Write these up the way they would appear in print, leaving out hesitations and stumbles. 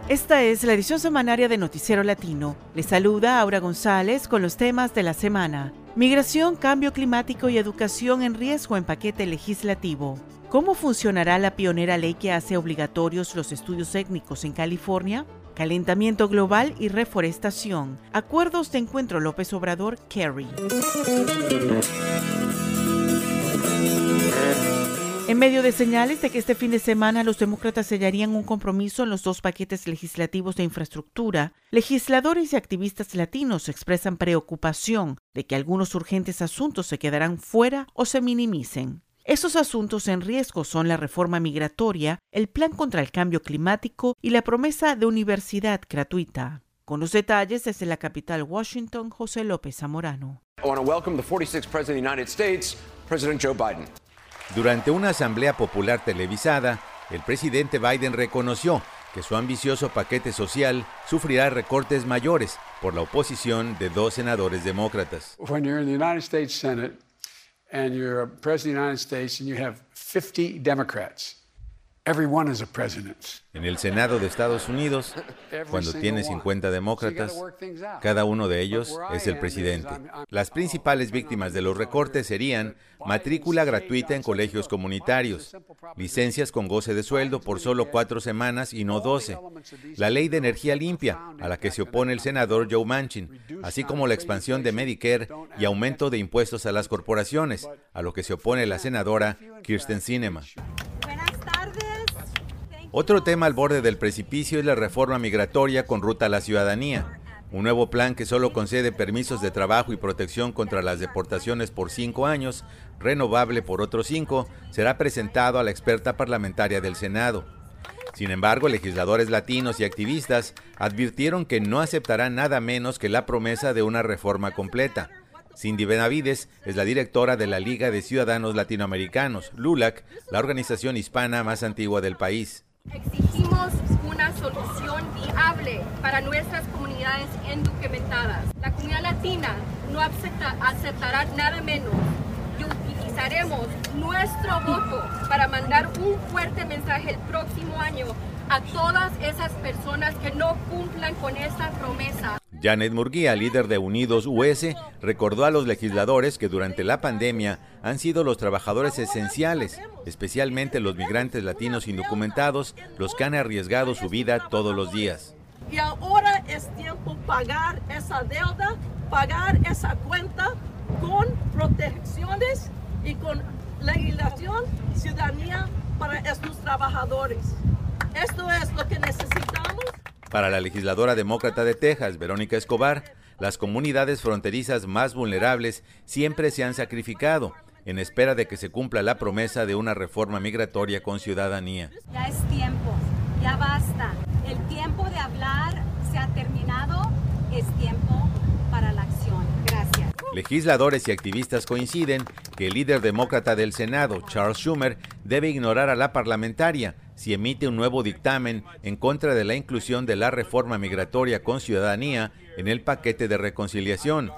Esta es la edición semanaria de Noticiero Latino. Les saluda Aura González con los temas de la semana. Migración, cambio climático y educación en riesgo en paquete legislativo. ¿Cómo funcionará la pionera ley que hace obligatorios los estudios étnicos en California? Calentamiento global y reforestación. Acuerdos de encuentro López Obrador-Kerry. En medio de señales de que este fin de semana los demócratas sellarían un compromiso en los dos paquetes legislativos de infraestructura, legisladores y activistas latinos expresan preocupación de que algunos urgentes asuntos se quedarán fuera o se minimicen. Esos asuntos en riesgo son la reforma migratoria, el plan contra el cambio climático y la promesa de universidad gratuita. Con los detalles desde la capital Washington, José López Zamorano. I want to welcome the 46th President of the United States, President Joe Biden. Durante una asamblea popular televisada, el presidente Biden reconoció que su ambicioso paquete social sufrirá recortes mayores por la oposición de dos senadores demócratas. When you're in the United States Senate and you're a president of the United States and you have 50 Democrats, everyone is a president. En el Senado de Estados Unidos, cuando tiene 50 demócratas, cada uno de ellos es el presidente. Las principales víctimas de los recortes serían matrícula gratuita en colegios comunitarios, licencias con goce de sueldo por solo 4 semanas y no 12, la ley de energía limpia, a la que se opone el senador Joe Manchin, así como la expansión de Medicare y aumento de impuestos a las corporaciones, a lo que se opone la senadora Kyrsten Sinema. Otro tema al borde del precipicio es la reforma migratoria con ruta a la ciudadanía. Un nuevo plan que solo concede permisos de trabajo y protección contra las deportaciones por 5 años, renovable por otros 5, será presentado a la experta parlamentaria del Senado. Sin embargo, legisladores latinos y activistas advirtieron que no aceptarán nada menos que la promesa de una reforma completa. Cindy Benavides es la directora de la Liga de Ciudadanos Latinoamericanos, LULAC, la organización hispana más antigua del país. Exigimos una solución viable para nuestras comunidades indocumentadas. La comunidad latina no aceptará nada menos y utilizaremos nuestro voto para mandar un fuerte mensaje el próximo año a todas esas personas que no cumplan con esta promesa. Janet Murguía, líder de Unidos US, recordó a los legisladores que durante la pandemia han sido los trabajadores esenciales, especialmente los migrantes latinos indocumentados, los que han arriesgado su vida todos los días. Y ahora es tiempo de pagar esa deuda, pagar esa cuenta con protecciones y con legislación, ciudadanía para estos trabajadores. Esto es lo que necesitamos. Para la legisladora demócrata de Texas, Verónica Escobar, las comunidades fronterizas más vulnerables siempre se han sacrificado en espera de que se cumpla la promesa de una reforma migratoria con ciudadanía. Ya es tiempo, ya basta. El tiempo de hablar se ha terminado, es tiempo para la acción. Gracias. Legisladores y activistas coinciden que el líder demócrata del Senado, Charles Schumer, debe ignorar a la parlamentaria si emite un nuevo dictamen en contra de la inclusión de la reforma migratoria con ciudadanía en el paquete de reconciliación.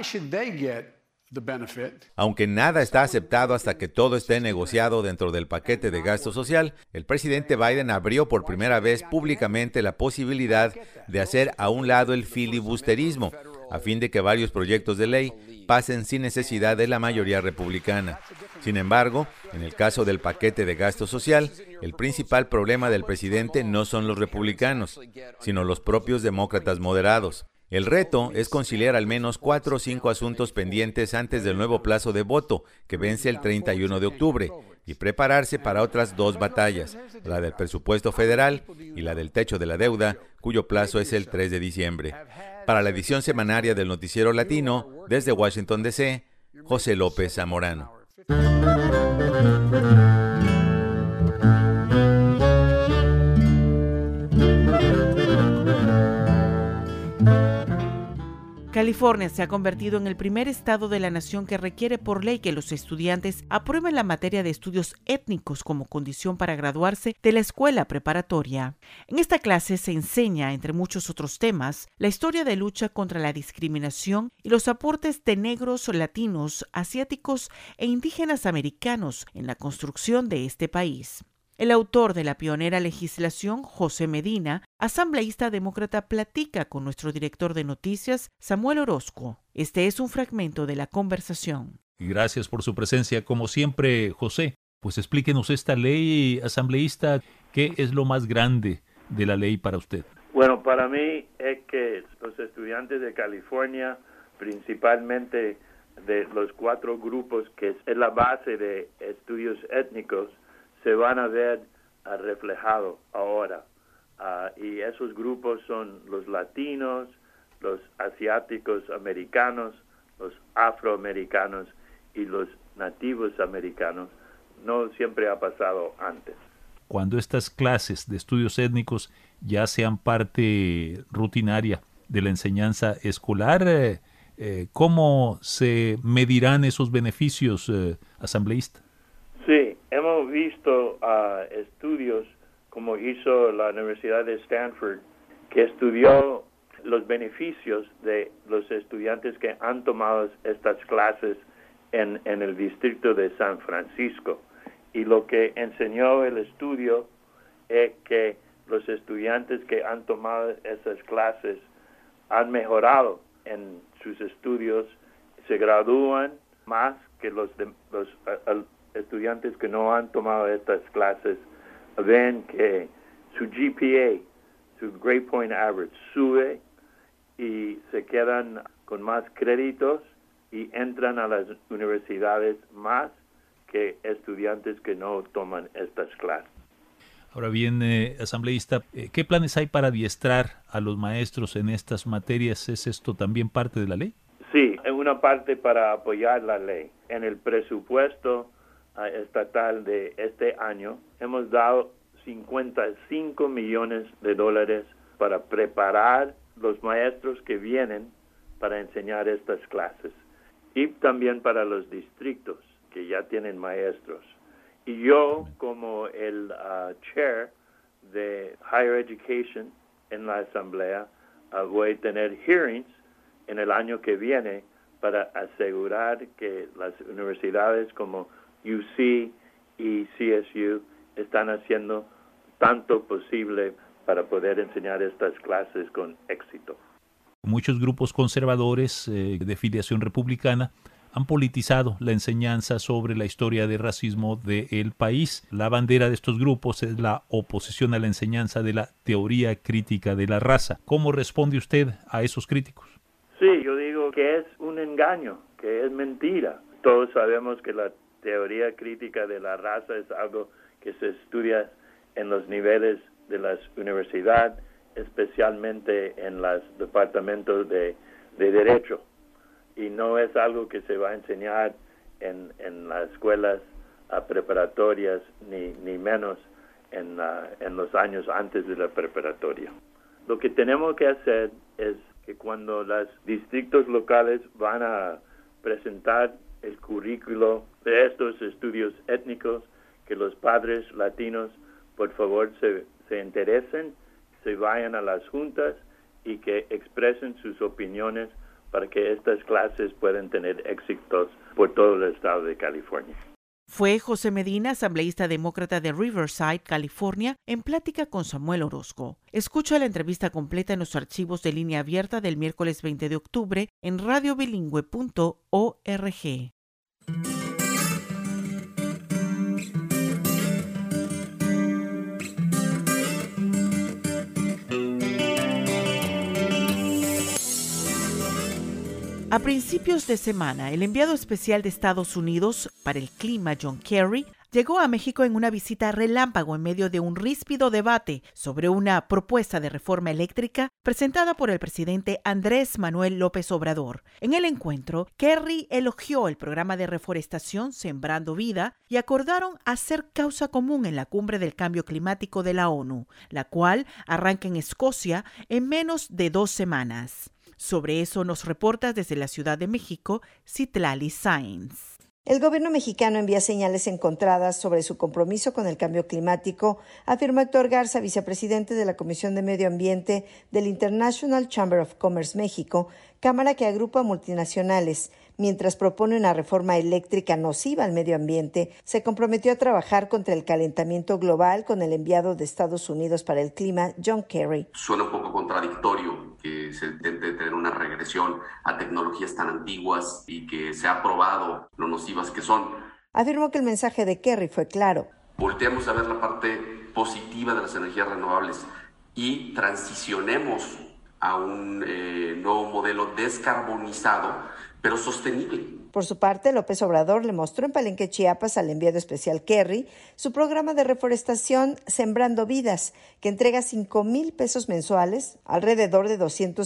Aunque nada está aceptado hasta que todo esté negociado dentro del paquete de gasto social, el presidente Biden abrió por primera vez públicamente la posibilidad de hacer a un lado el filibusterismo, a fin de que varios proyectos de ley pasen sin necesidad de la mayoría republicana. Sin embargo, en el caso del paquete de gasto social, el principal problema del presidente no son los republicanos, sino los propios demócratas moderados. El reto es conciliar al menos 4 o 5 asuntos pendientes antes del nuevo plazo de voto, que vence el 31 de octubre, y prepararse para otras 2 batallas, la del presupuesto federal y la del techo de la deuda, cuyo plazo es el 3 de diciembre. Para la edición semanaria del Noticiero Latino, desde Washington, D.C., José López Zamorano. California se ha convertido en el primer estado de la nación que requiere por ley que los estudiantes aprueben la materia de estudios étnicos como condición para graduarse de la escuela preparatoria. En esta clase se enseña, entre muchos otros temas, la historia de lucha contra la discriminación y los aportes de negros, latinos, asiáticos e indígenas americanos en la construcción de este país. El autor de la pionera legislación, José Medina, asambleísta demócrata, platica con nuestro director de noticias, Samuel Orozco. Este es un fragmento de la conversación. Gracias por su presencia, como siempre, José. Pues explíquenos esta ley, asambleísta, ¿qué es lo más grande de la ley para usted? Bueno, para mí es que los estudiantes de California, principalmente de los 4 grupos que es la base de estudios étnicos, se van a ver reflejados ahora. Y esos grupos son los latinos, los asiáticos americanos, los afroamericanos y los nativos americanos. No siempre ha pasado antes. Cuando estas clases de estudios étnicos ya sean parte rutinaria de la enseñanza escolar, ¿cómo se medirán esos beneficios, asambleísta? Sí, hemos visto estudios como hizo la Universidad de Stanford, que estudió los beneficios de los estudiantes que han tomado estas clases en el distrito de San Francisco. Y lo que enseñó el estudio es que los estudiantes que han tomado esas clases han mejorado en sus estudios, se gradúan más que los estudiantes que no han tomado estas clases. Ven que su GPA, su Grade Point Average, sube y se quedan con más créditos y entran a las universidades más que estudiantes que no toman estas clases. Ahora bien, asambleísta, ¿qué planes hay para adiestrar a los maestros en estas materias? ¿Es esto también parte de la ley? Sí, es una parte para apoyar la ley. En el presupuesto estatal de este año hemos dado $55 millones para preparar los maestros que vienen para enseñar estas clases y también para los distritos que ya tienen maestros. Y yo, como el chair de Higher Education en la Asamblea, voy a tener hearings en el año que viene para asegurar que las universidades como UC y CSU están haciendo tanto posible para poder enseñar estas clases con éxito. Muchos grupos conservadores de filiación republicana han politizado la enseñanza sobre la historia de racismo del país. La bandera de estos grupos es la oposición a la enseñanza de la teoría crítica de la raza. ¿Cómo responde usted a esos críticos? Sí, yo digo que es un engaño, que es mentira. Todos sabemos que la teoría crítica de la raza es algo que se estudia en los niveles de las universidades, especialmente en los departamentos de Derecho. Y no es algo que se va a enseñar en las escuelas preparatorias, ni menos en los años antes de la preparatoria. Lo que tenemos que hacer es que cuando los distritos locales van a presentar el currículo de estos estudios étnicos, que los padres latinos, por favor, se interesen, se vayan a las juntas y que expresen sus opiniones para que estas clases puedan tener éxitos por todo el estado de California. Fue José Medina, asambleísta demócrata de Riverside, California, en plática con Samuel Orozco. Escucha la entrevista completa en los archivos de línea abierta del miércoles 20 de octubre en radiobilingüe.org. A principios de semana, el enviado especial de Estados Unidos para el clima, John Kerry, llegó a México en una visita relámpago en medio de un ríspido debate sobre una propuesta de reforma eléctrica presentada por el presidente Andrés Manuel López Obrador. En el encuentro, Kerry elogió el programa de reforestación Sembrando Vida y acordaron hacer causa común en la Cumbre del Cambio Climático de la ONU, la cual arranca en Escocia en menos de 2 semanas. Sobre eso nos reporta desde la Ciudad de México, Citlali Sáenz. El gobierno mexicano envía señales encontradas sobre su compromiso con el cambio climático, afirmó Héctor Garza, vicepresidente de la Comisión de Medio Ambiente del International Chamber of Commerce México, cámara que agrupa multinacionales. Mientras propone una reforma eléctrica nociva al medio ambiente, se comprometió a trabajar contra el calentamiento global con el enviado de Estados Unidos para el clima, John Kerry. Suena un poco contradictorio que se intente tener una regresión a tecnologías tan antiguas y que se ha probado lo nocivas que son. Afirmó que el mensaje de Kerry fue claro. Volteemos a ver la parte positiva de las energías renovables y transicionemos a un nuevo modelo descarbonizado, pero sostenible. Por su parte, López Obrador le mostró en Palenque, Chiapas, al enviado especial Kerry, su programa de reforestación Sembrando Vidas, que entrega 5,000 pesos mensuales, alrededor de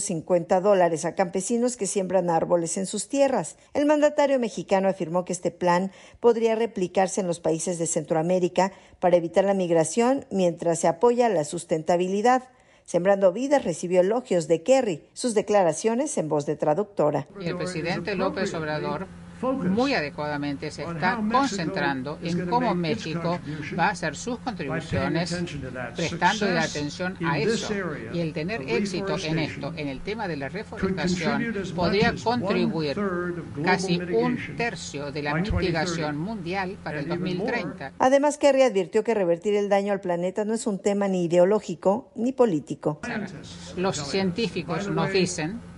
$250 a campesinos que siembran árboles en sus tierras. El mandatario mexicano afirmó que este plan podría replicarse en los países de Centroamérica para evitar la migración mientras se apoya la sustentabilidad. Sembrando Vidas recibió elogios de Kerry, sus declaraciones en voz de traductora. El presidente López Obrador muy adecuadamente se está concentrando en cómo México va a hacer sus contribuciones, prestando atención a eso. Y el tener éxito en esto, en el tema de la reforestación, podría contribuir casi 1/3 de la mitigación mundial para el 2030. Además, Kerry advirtió que revertir el daño al planeta no es un tema ni ideológico ni político. Los científicos nos dicen,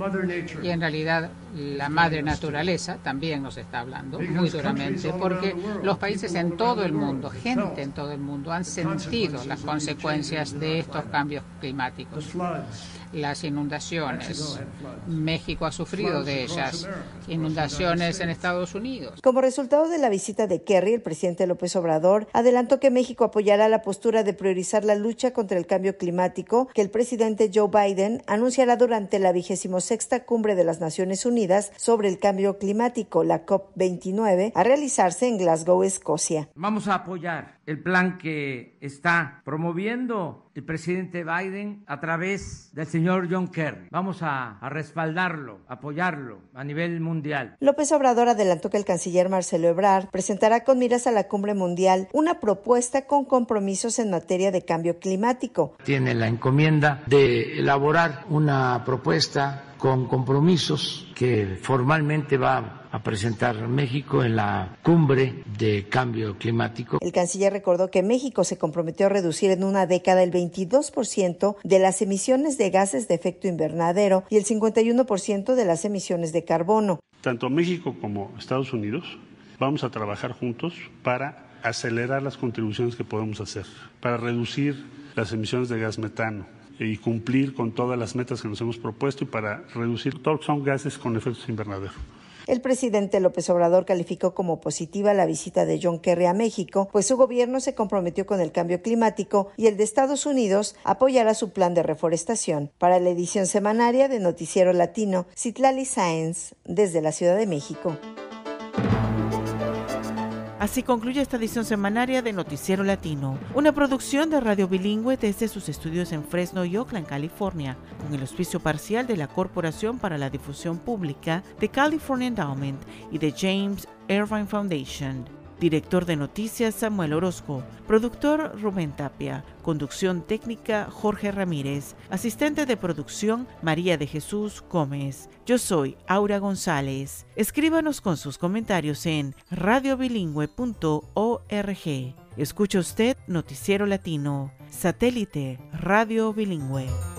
y en realidad la madre naturaleza también nos está hablando muy duramente, porque los países en todo el mundo, gente en todo el mundo, han sentido las consecuencias de estos cambios climáticos. Las inundaciones, México ha sufrido de ellas, inundaciones en Estados Unidos. Como resultado de la visita de Kerry, el presidente López Obrador adelantó que México apoyará la postura de priorizar la lucha contra el cambio climático que el presidente Joe Biden anunciará durante la 26ª Cumbre de las Naciones Unidas sobre el Cambio Climático, la COP29, a realizarse en Glasgow, Escocia. Vamos a apoyar el plan que está promoviendo el presidente Biden a través del señor John Kerry. Vamos a respaldarlo, apoyarlo a nivel mundial. López Obrador adelantó que el canciller Marcelo Ebrard presentará con miras a la cumbre mundial una propuesta con compromisos en materia de cambio climático. Tiene la encomienda de elaborar una propuesta con compromisos que formalmente va a presentar México en la cumbre de cambio climático. El canciller recordó que México se comprometió a reducir en una década el 22% de las emisiones de gases de efecto invernadero y el 51% de las emisiones de carbono. Tanto México como Estados Unidos vamos a trabajar juntos para acelerar las contribuciones que podemos hacer, para reducir las emisiones de gas metano y cumplir con todas las metas que nos hemos propuesto y para reducir todo lo que son gases con efectos invernadero. El presidente López Obrador calificó como positiva la visita de John Kerry a México, pues su gobierno se comprometió con el cambio climático y el de Estados Unidos apoyará su plan de reforestación. Para la edición semanaria de Noticiero Latino, Citlali Sáenz, desde la Ciudad de México. Así concluye esta edición semanaria de Noticiero Latino, una producción de Radio Bilingüe desde sus estudios en Fresno y Oakland, California, con el auspicio parcial de la Corporación para la Difusión Pública, de California Endowment y de James Irvine Foundation. Director de Noticias Samuel Orozco, productor Rubén Tapia, conducción técnica Jorge Ramírez, asistente de producción María de Jesús Gómez. Yo soy Aura González. Escríbanos con sus comentarios en radiobilingüe.org. Escucha usted Noticiero Latino, satélite Radio Bilingüe.